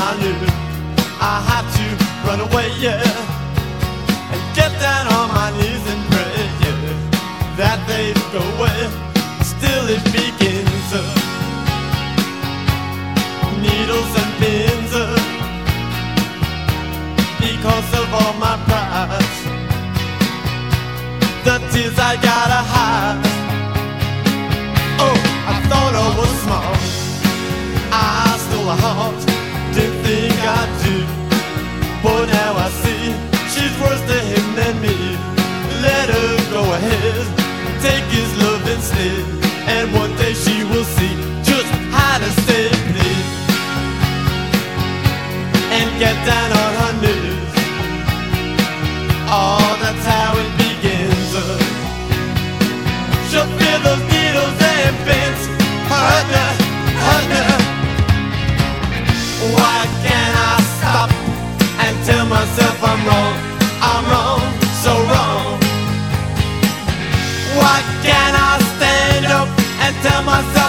I knew I had to run away, yeah, and get down on my knees and pray, yeah, that they'd go away. Still it begins, needles and pins, because of all my pride, the tears I gotta hide. Oh, I thought I was smart, I stole her heart, didn't think I'd do, but now I see she's worse to him than me. Let her go ahead, take his love instead, and one day she will see just how to stay please, and get down on her knees. Oh, that's how it begins. She'll feel those needles and pins hurt her, hurt her. Why can't I stop and tell myself I'm wrong, so wrong? Why can't I stand up and tell myself